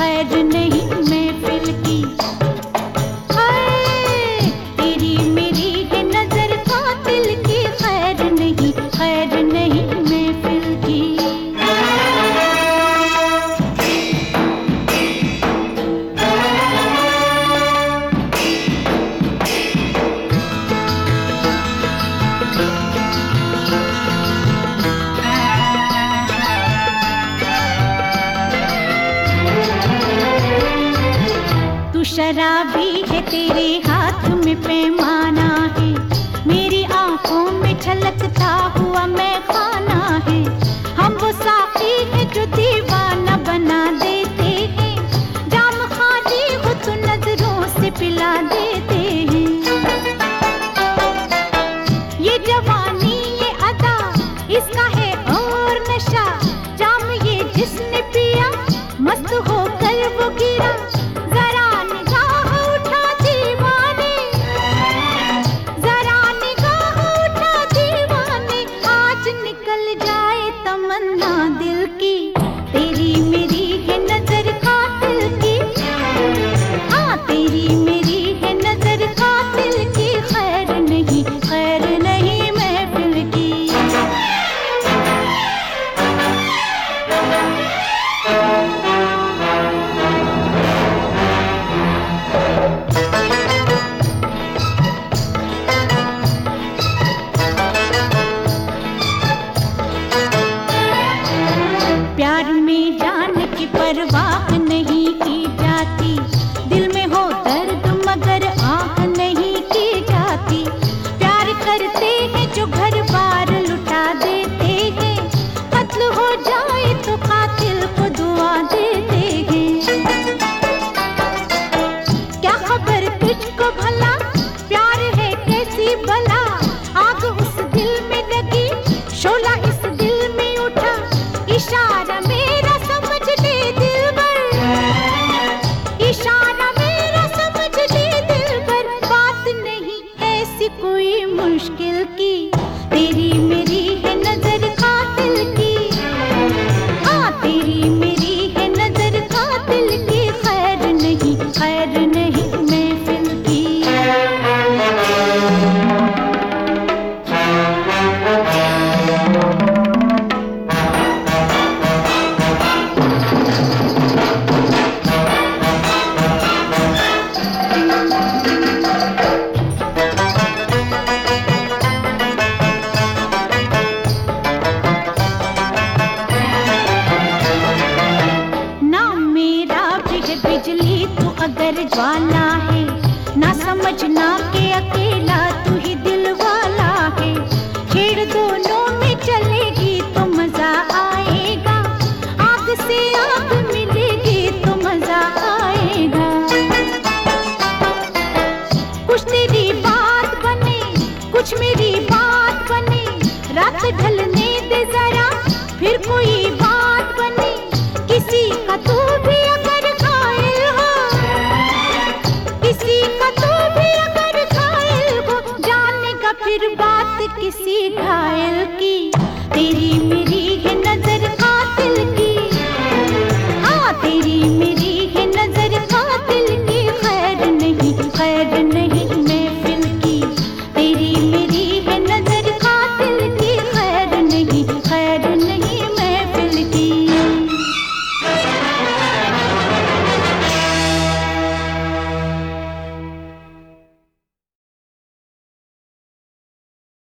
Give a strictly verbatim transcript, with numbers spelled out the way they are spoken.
खैर नहीं महफिल की। हाय तेरी मेरी है नजर कातिल की, खैर नहीं खैर नहीं महफिल की। तू शराबी है, तेरे हाथ में पैमाना है, मेरी आंखों में छलकता हुआ मैं खाना है। हम वो साथी है जो दीवाना बना देते हैं, जाम खाली हो तो नजरों से पिला देते हैं। ये जवानी ये अदा इसका है और नशा, जाम ये जिसने पिया मस्त होकर वो गिरा। जरा निगाह उठा दीवाने, जरा निगाह उठा दीवाने, आज निकल जाए तमन्ना दिल की। तेरी मेरी है नजर कातिल की, हाँ तेरी मेरी है नजर कातिल की, खैर नहीं खैर नहीं महफिल की। प्यार में जान की परवाह नहीं की जाती, दिल में हो दर्द मगर आह नहीं की जाती। प्यार करते हैं जो घर बार लुटा देते हैं, कत्ल हो जाए तो कातिल को दुआ देते हैं। क्या खबर तुझको भला प्यार है कैसी भला, आग उस दिल में लगी शोला इस दिल में उठा। इशारा मेरा समझ ले दिलबर, इशारा मेरा समझ ले दिलबर, बात नहीं ऐसी कोई मुश्किल की। तेरी मेरी है नजर कातिल की, हाँ तेरी मेरी है नजर कातिल की, खैर नहीं खैर नहीं महफिल की। नाम मेरा भी है बिजली, तू अगर ज्वाला है ना समझना के अकेला